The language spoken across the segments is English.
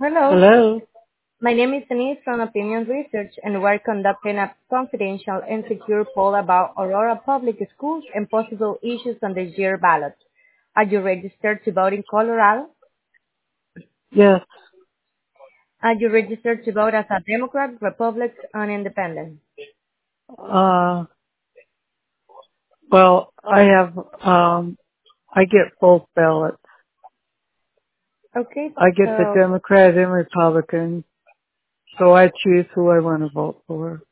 Hello, Hello. my name is Denise from Opinion Research, and we're conducting a confidential and secure poll about Aurora Public Schools and possible issues on this year ballot. Are you registered to vote in Colorado? Yes. Are you registered to vote as a Democrat, Republican, or Independent? Uh, well, I get both ballots. Okay, I get the so Democrat and Republican, so I choose who I want to vote for.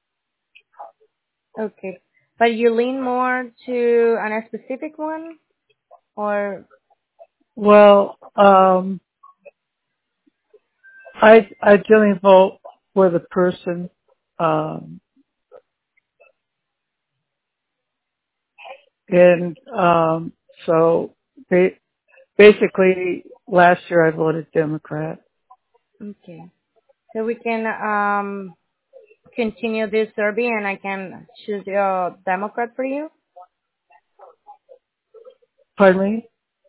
okay, but you lean more to a specific one, or Well, I generally vote for the person, um, and so ba- basically last year I voted Democrat. okay? So we can continue this survey, and I can choose your Democrat for you. Pardon me?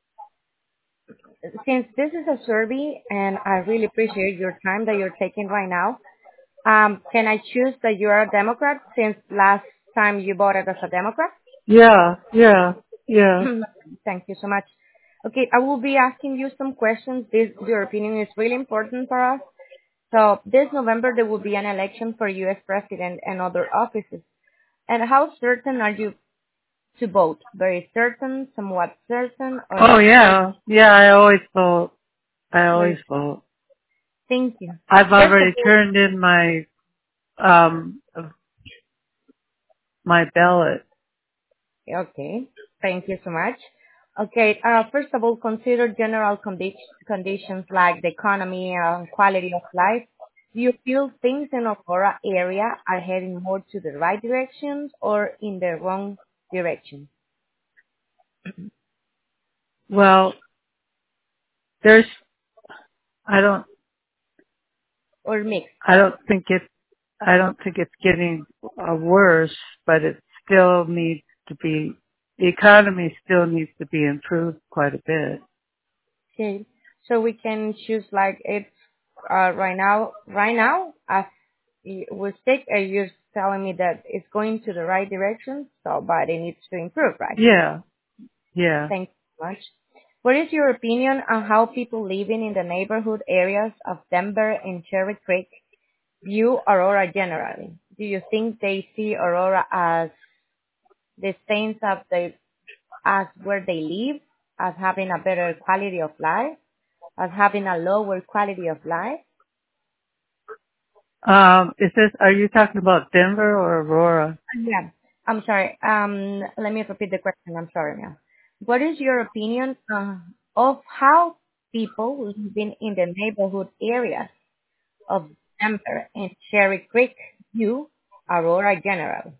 Since this is a survey and I really appreciate your time that you're taking right now, can I choose that you are a Democrat since last time you voted as a Democrat? Yeah, yeah, yeah. Thank you so much. Okay, I will be asking you some questions. Your opinion is really important for us. So this November there will be an election for U.S. President and other offices. And how certain are you to vote? Very certain, somewhat certain, or Oh not certain? yeah, yeah. I always vote. I always Very. vote. Thank you. I've First of already all, turned in um my ballot. okay. Thank you so much. Okay. First of all, consider general conditions like the economy and quality of life. Do you feel things in Aurora area are heading more to the right directions or in the wrong direction Well, there's I don't or mixed? I don't think it I don't think it's getting worse, but it still needs to be the economy still needs to be improved quite a bit. Okay. So we can choose like it's right now as we stick, you're telling me that it's going to the right direction, so but it needs to improve, right? Yeah, yeah. Thank you so much. What is your opinion on how people living in the neighborhood areas of Denver and Cherry Creek view Aurora generally? Do you think they see Aurora as the same as where they live, as having a better quality of life, as having a lower quality of life? Is this are you talking about Denver or Aurora? Yeah, I'm sorry. Let me repeat the question. I'm sorry now. What is your opinion of how people living in the neighborhood areas of Denver and Cherry Creek view Aurora general?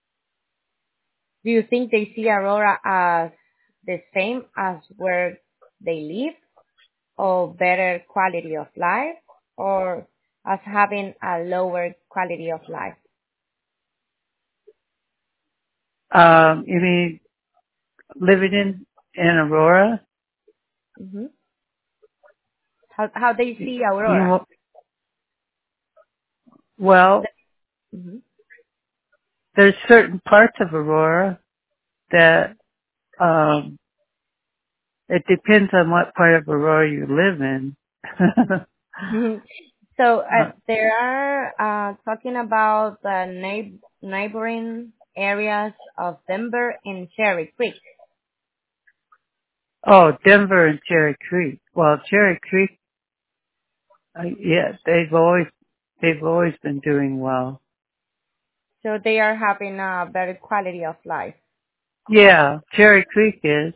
Do you think they see Aurora as the same as where they live, or better quality of life, or as having a lower quality of life? You mean living in Aurora? Hmm. How they see You Aurora? wa- well, Mm-hmm. there's certain parts of Aurora that um it depends on what part of Aurora you live in. So uh, they are talking about the neighboring areas of Denver and Cherry Creek. oh, Denver and Cherry Creek. Well, Cherry Creek, yeah, they've always been doing well. So they are having a better quality of life. Yeah, Cherry Creek is,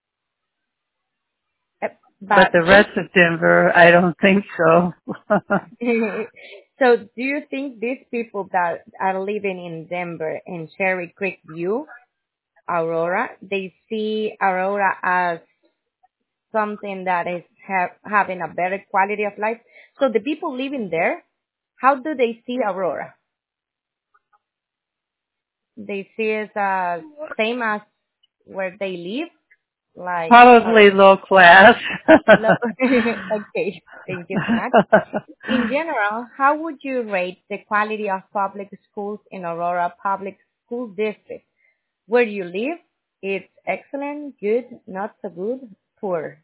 Uh, but But the this, rest of Denver, I don't think so. so do you think these people that are living in Denver and Cherry Creek view Aurora, they see Aurora as something that is having a better quality of life? So the people living there, how do they see Aurora? They see it as same as where they live, Like, Probably low class. okay, thank you so much. In general, how would you rate the quality of public schools in Aurora Public School District? Where you live, it's excellent, good, not so good, poor.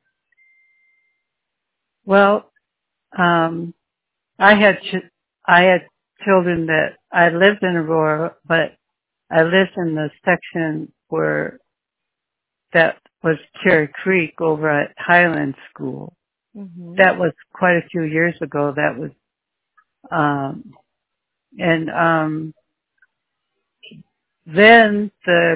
Well, um, I had I had children that I lived in Aurora, but I lived in the section where that was Cherry Creek over at Highland School. Mm-hmm. That was quite a few years ago. That was um and then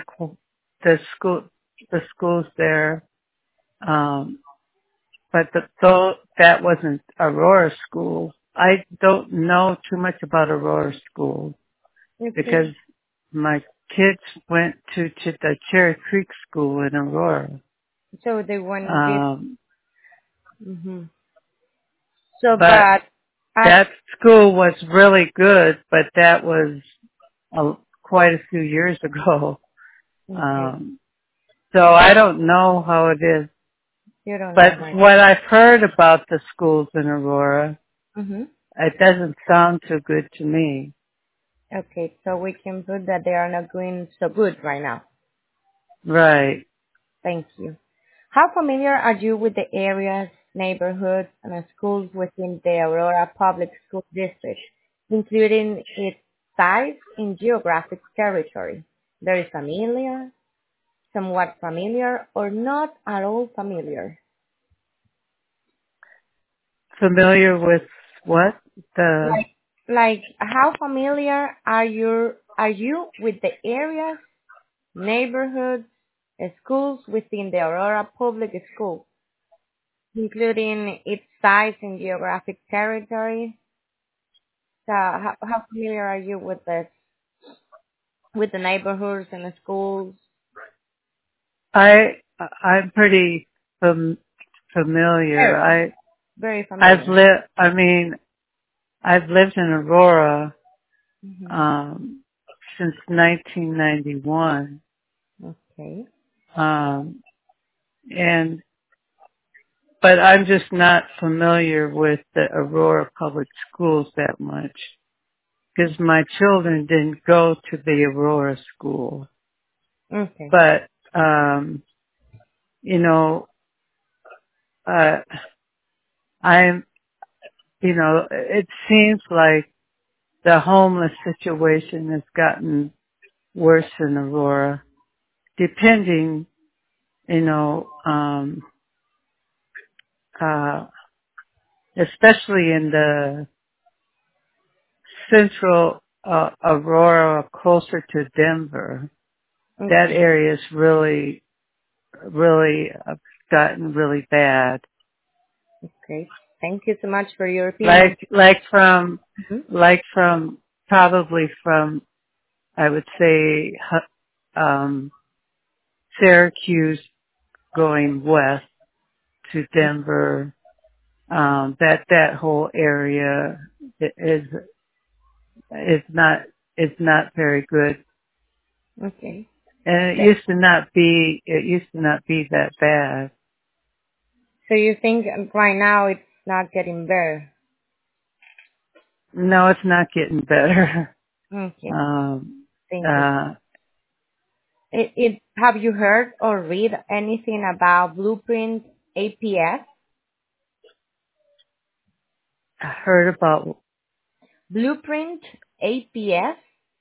the schools there um but though that wasn't Aurora School. I don't know too much about Aurora School Okay. because my kids went to the Cherry Creek School in Aurora. So they went this. Um, Mm-hmm. So, but but at that school was really good, but that was quite a few years ago. okay, Um, so I don't know how it is. you don't know But right. what I've heard about the schools in Aurora, Mm-hmm. it doesn't sound too good to me. Okay, so we can put that they are not going so good right now. Right. Thank you. How familiar are you with the areas, neighborhoods, and schools within the Aurora Public School District, including its size in geographic territory? Very familiar, somewhat familiar, or not at all familiar? Familiar with what? The Like how familiar are you with the areas, neighborhoods, schools within the Aurora Public School, including its size and geographic territory? So how familiar are you with this, with the neighborhoods and the schools? I'm pretty familiar. Very, very I've familiar. lived. I mean, I've lived in Aurora Hmm. since 1991, Okay. um, and but I'm just not familiar with the Aurora Public Schools that much because my children didn't go to the Aurora School. Okay. But you know, uh, I'm it seems like the homeless situation has gotten worse in Aurora, depending, you know, uh, especially in the central Aurora, closer to Denver. That Okay. area is really gotten really bad. Okay. Thank you so much for your opinion. Like Mhm. from probably from I would say Syracuse going west to Denver. That whole area is is not is not very good. Okay. And So, it used to not be that bad. so you think right now it's not getting better? No, it's not getting better. Okay. Um, Thank you. uh, Have you heard or read anything about Blueprint APS? I heard about, Blueprint APS?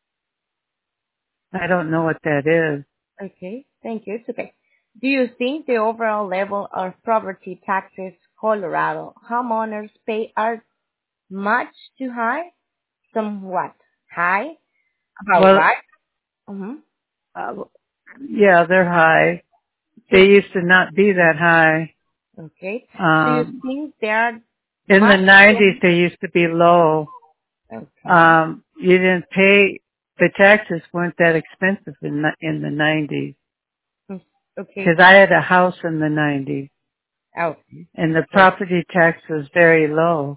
I don't know what that is. Okay, thank you. It's okay. Do you think the overall level of property taxes Colorado homeowners pay are much too high? Somewhat high? About Well, right? Mm-hmm. uh, yeah, they're high. They used to not be that high. Okay. Do you Um, think they are in the much too 90s, they used to be low. okay? You didn't pay, the taxes weren't that expensive in the 90s. Mm, okay. Because I had a house in the 90s Oh, and the okay. property tax was very low.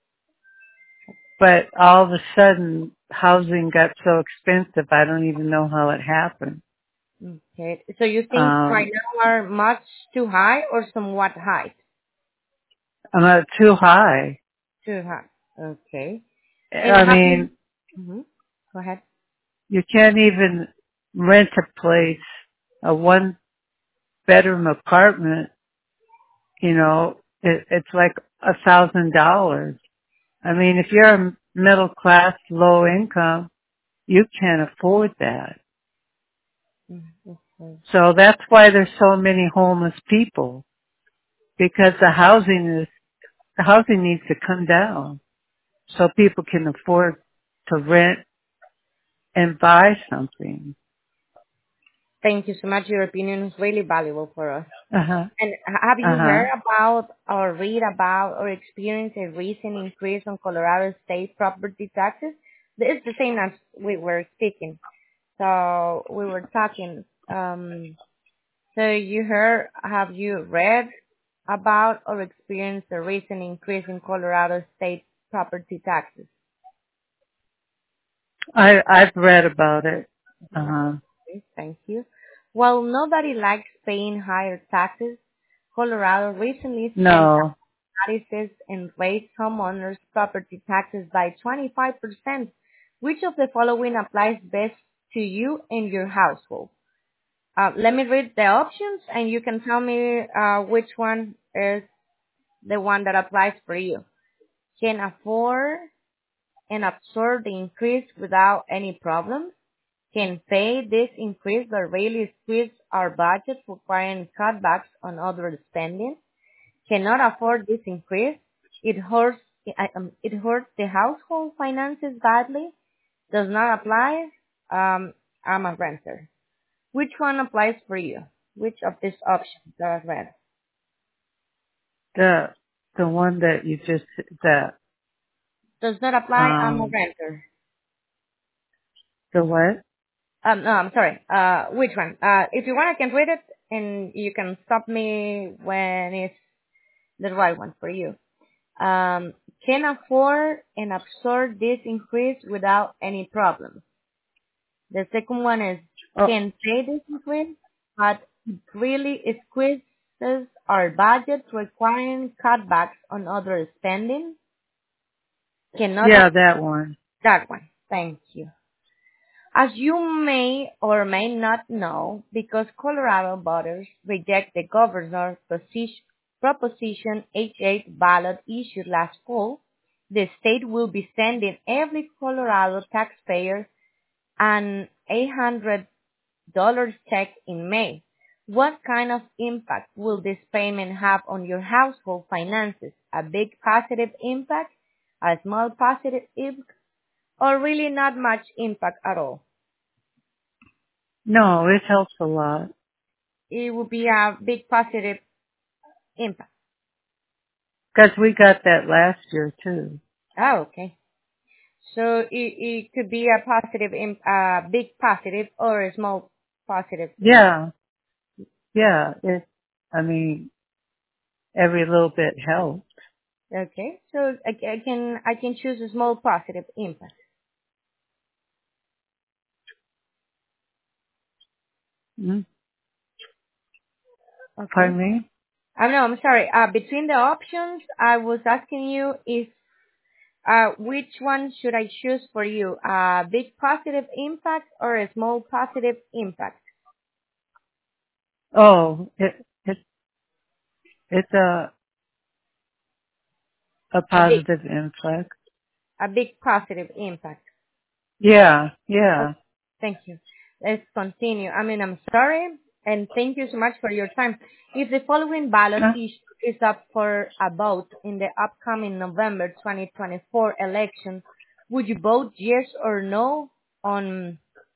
But all of a sudden, housing got so expensive, I don't even know how it happened. Okay. So you think right Um, now are much too high or somewhat high? I'm not too high. Too high. Okay. And I have you? mean, Hmm. Go ahead. you can't even rent a place, a one bedroom apartment, it's like $1,000. I mean, if you're a middle class, low income, you can't afford that. Okay. So that's why there's so many homeless people, because the housing needs to come down so people can afford to rent and buy something. Thank you so much. Your opinion is really valuable for us. Uh-huh. And have you Uh-huh. heard about or read about or experienced a recent increase on Colorado state property taxes? It's the same as we were speaking. So we were talking. So have you read about or experienced the recent increase in Colorado state property taxes? I've read about it. Uh-huh. Okay, thank you. While nobody likes paying higher taxes, Colorado recently sent No. notices and raised homeowners' property taxes by 25%. Which of the following applies best to you and your household? Let me read the options and you can tell me which one is the one that applies for you. Can afford and absorb the increase without any problems. Can pay this increase but really squeeze our budget requiring cutbacks on other spending. Cannot afford this increase. It hurts, it hurts the household finances badly. Does not apply. I'm a renter. Which one applies for you? Which of these options that I read? The the one that you just that Does not apply. I'm a um renter. the what? No, I'm sorry. Which one? If you want, I can read it, and you can stop me when it's the right one for you. Um, can afford and absorb this increase without any problem. The second one is Oh, can pay this increase, but it really squeezes our budget, requiring cutbacks on other spending. Cannot yeah, afford that one. that one. Thank you. As you may or may not know, because Colorado voters reject the governor's Proposition H8 ballot issued last fall, the state will be sending every Colorado taxpayer an $800 check in May. What kind of impact will this payment have on your household finances? A big positive impact? A small positive impact? Or really not much impact at all? No, it helps a lot It would be a big positive impact. because we got that last year too. Oh, okay. So it could be a positive, big positive or a small positive impact. Yeah, yeah. I mean, every little bit helps. Okay. So I can choose a small positive impact. Mm, Okay. pardon me? No, I'm sorry. Between the options, I was asking you if which one should I choose for you? A big positive impact or a small positive impact? Oh, it's a A big, positive influx. a big positive impact. Yeah, Oh, yeah. thank you. Let's continue. I'm sorry, and thank you so much for your time. If the following ballot Uh, issue is up for a vote in the upcoming November 2024 election, would you vote yes or no on,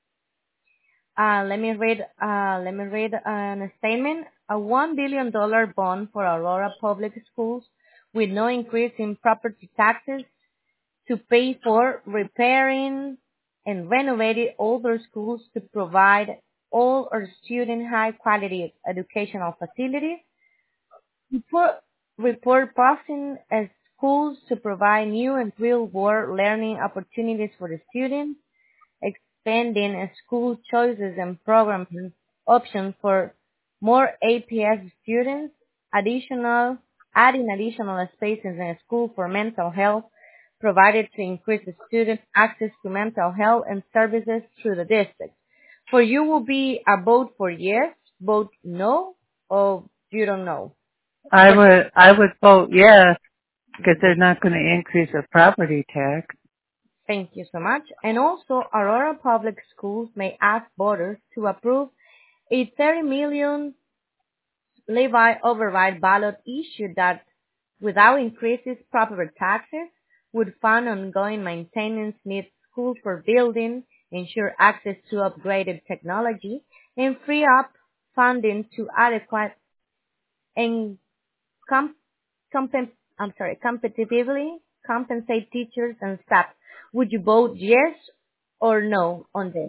let me read a statement. A $1 billion bond for Aurora Public Schools with no increase in property taxes to pay for repairing and renovating older schools to provide all our students high quality educational facilities. Report, report passing as schools to provide new and real world learning opportunities for the students, expanding school choices and programs option for more APS students, additional, adding additional spaces in a school for mental health, provided to increase the student access to mental health and services through the district. For you will be a vote for yes, vote no, or you don't know. For I would vote yes because they're not going to increase the property tax. Thank you so much. And also, Aurora Public Schools may ask voters to approve a 30 million levy override ballot issue that, without increases property taxes, would fund ongoing maintenance needs schools for building, ensure access to upgraded technology, and free up funding to adequate and com- competitively compensate teachers and staff. Would you vote yes or no on this?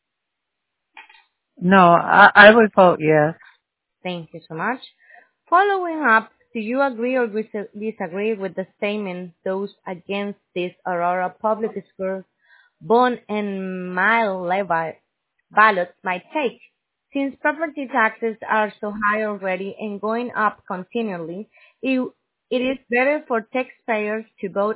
No, I would vote yes. Thank you so much. Following up, do you agree or disagree with the statement those against this Aurora Public Schools bond and mile levy ballots might take? Since property taxes are so high already and going up continually, it, it is better for taxpayers to vote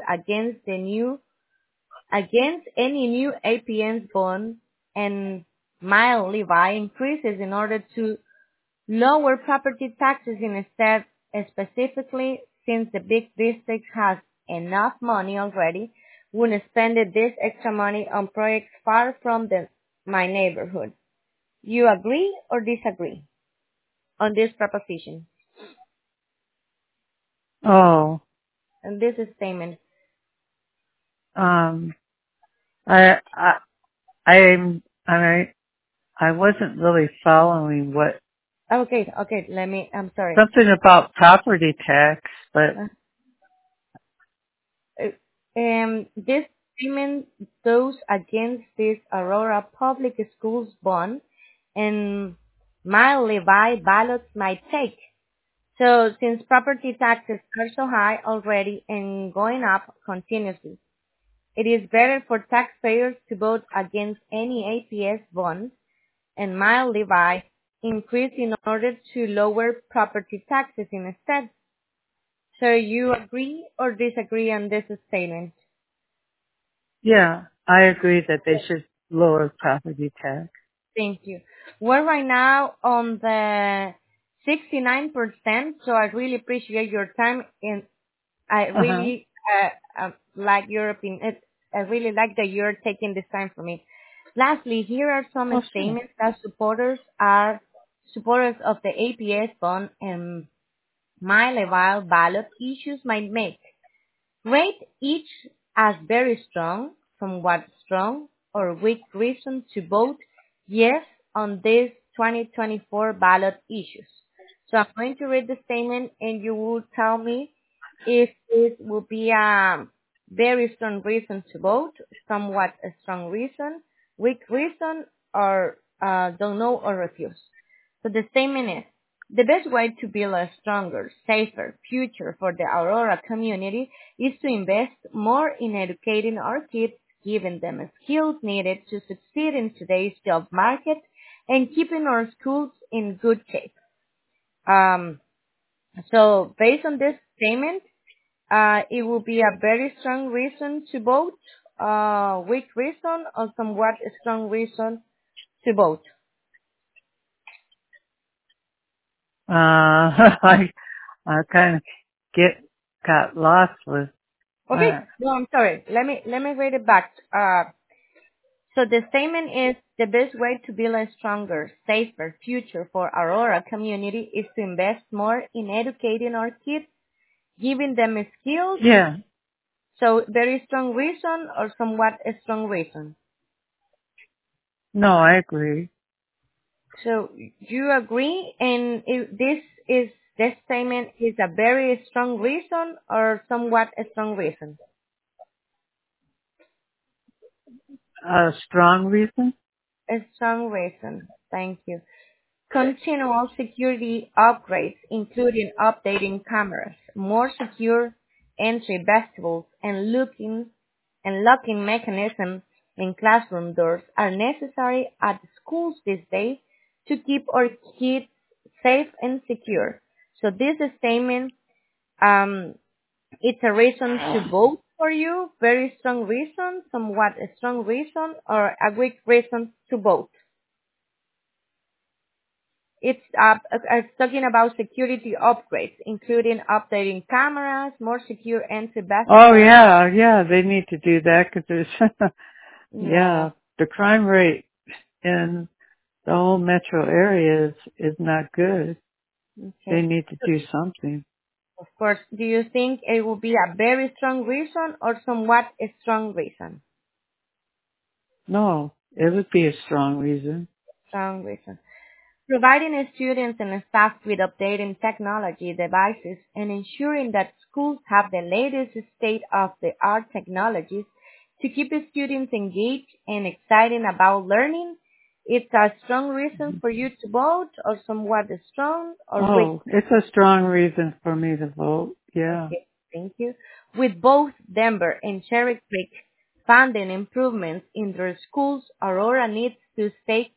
against any new APN's bond and mile levy increases in order to lower property taxes instead, specifically since the big district has enough money already, wouldn't spend this extra money on projects far from my neighborhood. You agree or disagree on this proposition Oh, and this statement? um, I, I, I wasn't really following what, Okay, I'm sorry. something about property tax, but, Uh, this statement goes against this Aurora Public Schools bond and mile levy ballots might take. So since property taxes are so high already and going up continuously, it is better for taxpayers to vote against any APS bonds and mile levy increase in order to lower property taxes instead. So you agree or disagree on this statement? yeah, I agree that they should lower property tax. Thank you. We're right now on the 69%, so I really appreciate your time and I Uh-huh. really like your opinion. I really like that you're taking this time for me. Lastly, here are some Oh, sure. statements that supporters of the APS bond and my level ballot issues might make. Rate each as very strong, somewhat strong, or weak reason to vote yes on these 2024 ballot issues. So I'm going to read the statement and you will tell me if it will be a very strong reason to vote, somewhat a strong reason, weak reason, or don't know or refuse. So the statement is, the best way to build a stronger, safer future for the Aurora community is to invest more in educating our kids, giving them the skills needed to succeed in today's job market, and keeping our schools in good shape. Um, so based on this statement, it will be a very strong reason to vote, weak reason, or somewhat strong reason to vote. I, I kind of got lost with, Okay, uh, no, I'm sorry. Let me read it back. So the statement is the best way to build a stronger, safer future for Aurora community is to invest more in educating our kids, giving them skills. yeah, So very strong reason or somewhat a strong reason. no, I agree. So you agree, and if this statement is a very strong reason or somewhat a strong reason. A strong reason? A strong reason. Thank you. Continual security upgrades, including updating cameras, more secure entry vestibules, and locking mechanisms in classroom doors are necessary at schools these days to keep our kids safe and secure. So this statement, um, it's a reason to vote for you, very strong reason, somewhat a strong reason, or a weak reason to vote. It's talking about security upgrades, including updating cameras, more secure entry Oh vestibular. yeah, yeah, they need to do that because there's, Yeah. yeah, the crime rate in the whole metro area is not good. They Okay. need to do something. Of course, do you think it will be a very strong reason or somewhat a strong reason? No, it would be a strong reason. Strong reason. Providing students and staff with updating technology devices and ensuring that schools have the latest state-of-the-art technologies to keep students engaged and excited about learning. It's a strong reason for you to vote or somewhat strong or weak. Oh, it's a strong reason for me to vote. Yeah. Okay, thank you. With both Denver and Cherry Creek funding improvements in their schools, Aurora needs to stay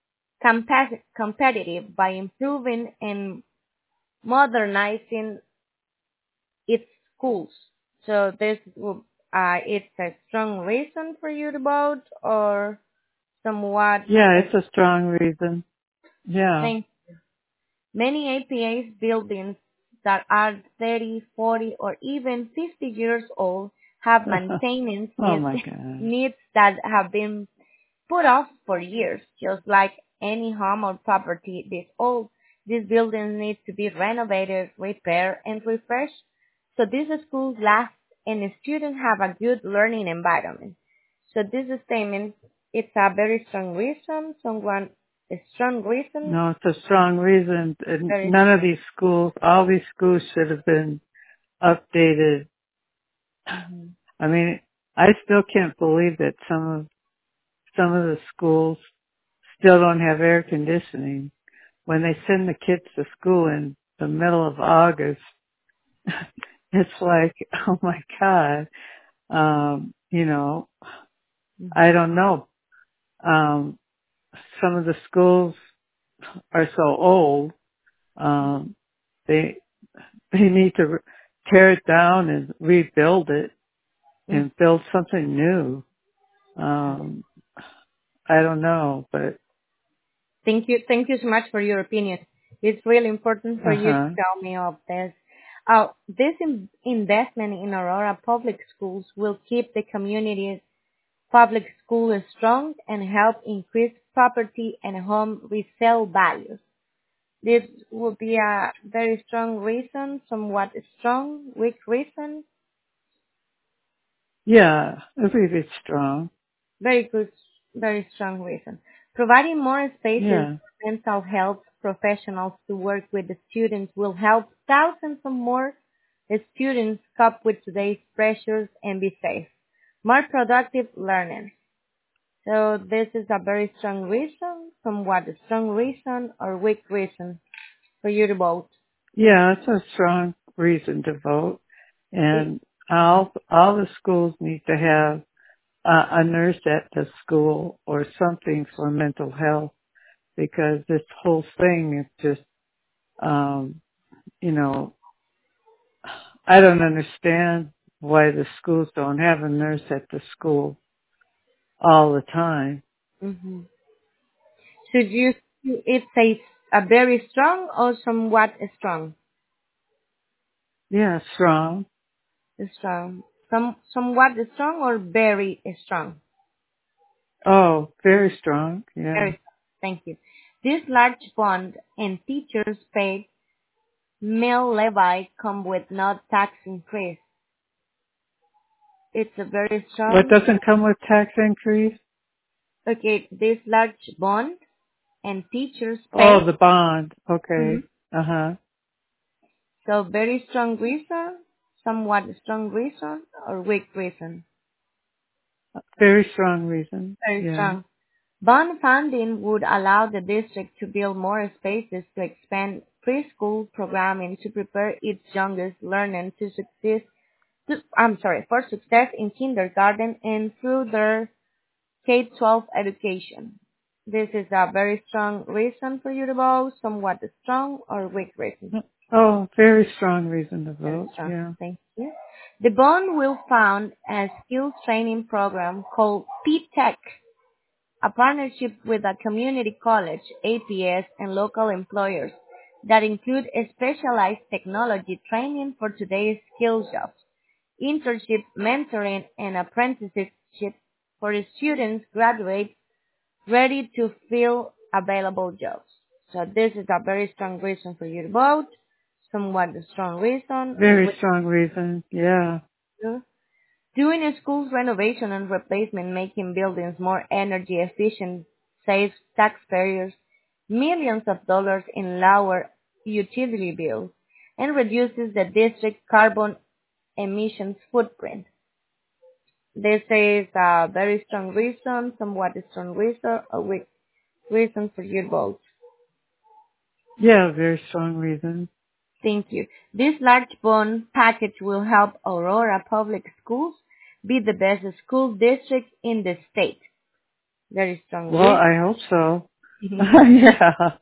competitive by improving and modernizing its schools. So it's a strong reason for you to vote or somewhat Yeah, a it's a strong reason. Yeah. thing. Many APA's buildings that are 30, 40, or even 50 years old have maintenance Oh my God. needs that have been put off for years. Just like any home or property this old, these buildings need to be renovated, repaired, and refreshed so these schools last and the students have a good learning environment. So this statement, it's a very strong reason, a strong reason, No, it's a strong reason. And very none of strong. these schools, all these schools should have been updated. Hmm. I mean, I still can't believe that some of the schools still don't have air conditioning. When they send the kids to school in the middle of August, it's like, oh my God. You know, I don't know. Um, some of the schools are so old, um, they, they need to tear it down and rebuild it Mm. and build something new. Um, I don't know, but, Thank you so much for your opinion. It's really important for you to uh-huh. tell me of this. This investment in Aurora Public Schools will keep the community's public school strong and help increase property and home resale values. This would be a very strong reason, somewhat strong, weak reason, Yeah, if it's strong. very good, very strong reason. Providing more spaces Yeah. for mental health professionals to work with the students will help thousands of more students cope with today's pressures and be safe. More productive learners. So this is a very strong reason, somewhat a strong reason or weak reason for you to vote. Yeah, it's a strong reason to vote. And all the schools need to have a nurse at the school or something for mental health because this whole thing is just, um, you know, I don't understand why the schools don't have a nurse at the school all the time. Hmm. Should you it's a very strong or somewhat strong? Yeah, strong. Strong. Somewhat strong or very strong? Oh, very strong. Very Yeah. strong. Thank you. This large bond and teachers paid meal levy come with no tax increase. It's a very What strong. doesn't come with tax increase? Okay, this large bond and teachers Oh, pay. the bond. Mhm. Okay. Uh-huh. So very strong reason, somewhat strong reason, or weak reason. Very strong reason. Very Yeah. strong. Bond funding would allow the district to build more spaces to expand preschool programming to prepare its youngest learners for success in kindergarten and through their K-12 education. This is a very strong reason for you to vote, somewhat strong or weak reason. Oh, very strong reason to Very vote. strong. Yeah. Thank you. The bond will fund a skills training program called P-Tech, a partnership with a community college, APS, and local employers that include a specialized technology training for today's skills jobs, internship, mentoring, and apprenticeship for the students graduates ready to fill available jobs. So this is a very strong reason for you to vote, somewhat a strong reason. Very strong reason. Yeah. Doing a school's renovation and replacement, making buildings more energy efficient, saves taxpayers millions of dollars in lower utility bills and reduces the district's carbon emissions footprint. This is a very strong reason, somewhat a strong reason, a weak reason for your vote. Yeah, very strong reason. Thank you. This large bond package will help Aurora Public Schools be the best school district in the state. Very strong Well, reason. I hope so. Yeah.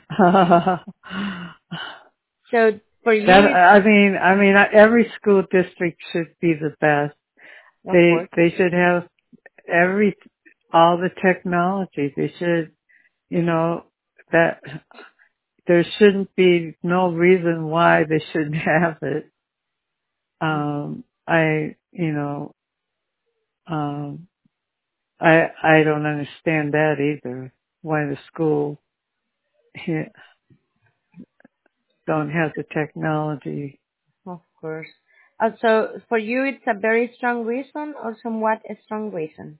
So for you, That, I mean, every school district should be the best. of course, They should have all the technology. They should, you know, that there shouldn't be no reason why they shouldn't have it. You know, um, I don't understand that either. Why the school don't have the technology. of course. So for you, it's a very strong reason or somewhat a strong reason.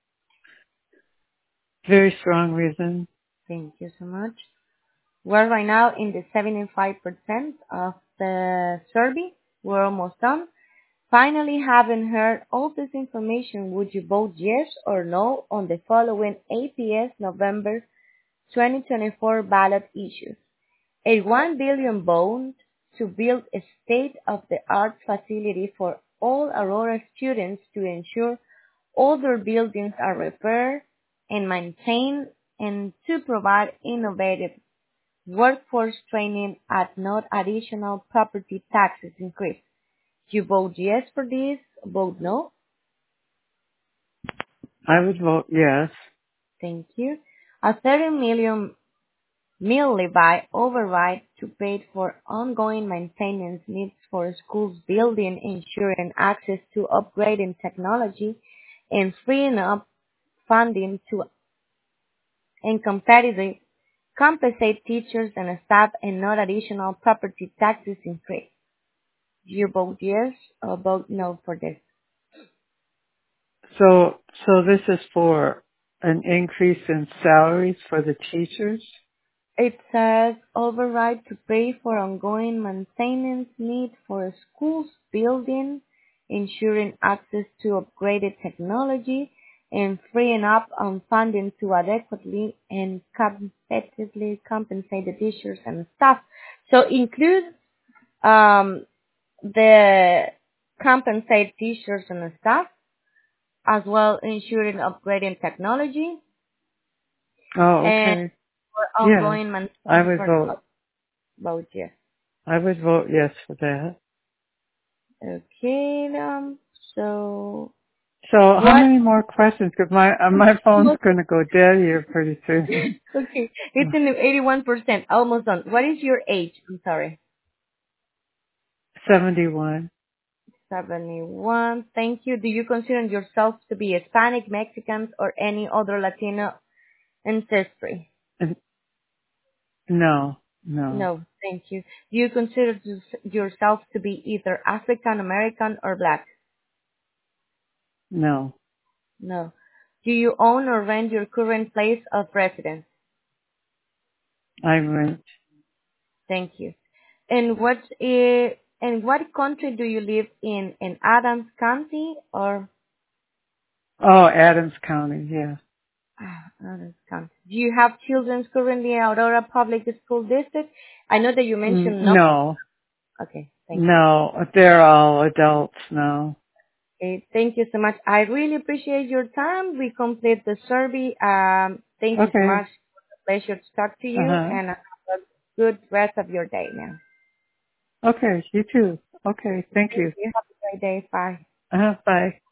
Very strong reason. Thank you so much. We're right now in the 75% of the survey. We're almost done. Finally, having heard all this information, would you vote yes or no on the following APS November 2024 ballot issues? A 1 billion bond to build a state-of-the-art facility for all Aurora students to ensure older buildings are repaired and maintained and to provide innovative workforce training at no additional property taxes increase. You vote yes for this, vote no. I would vote yes. Thank you. A 30 million Levy override to pay for ongoing maintenance needs for schools building, ensuring access to upgrading technology, and freeing up funding to and compensate teachers and staff and not additional property taxes increase. Do you vote yes or vote no for this? So this is for an increase in salaries for the teachers? It says override to pay for ongoing maintenance need for a school's building, ensuring access to upgraded technology, and freeing up on funding to adequately and competitively compensate the teachers and staff. So include um, the compensate teachers and staff, as well ensuring upgrading technology Oh, and okay. for Yes. ongoing I maintenance would for vote. about yes. I would vote yes for that. Okay, so So how what? many more questions? Because my phone's going to go dead here pretty soon. Okay, it's in the 81%, almost done. What is your age? I'm sorry. 71. 71. Thank you. Do you consider yourself to be Hispanic, Mexican, or any other Latino ancestry? No, no, No, thank you. Do you consider yourself to be either African American or Black? no. No. Do you own or rent your current place of residence? I rent. Thank you. In what country do you live in? In Adams County or Oh, Adams County, yeah. Adams County? Do you have children currently in Aurora Public School District? I know that you mentioned no. No, Okay, thank you. no. They're all adults now. Okay, thank you so much. I really appreciate your time. We complete the survey. Thank you so Okay. much. Pleasure to talk to you, Uh-huh. and have a good rest of your day now. Okay. You too. Okay. Thank Thank you. you. Have a great day. Bye. Uh-huh. Bye.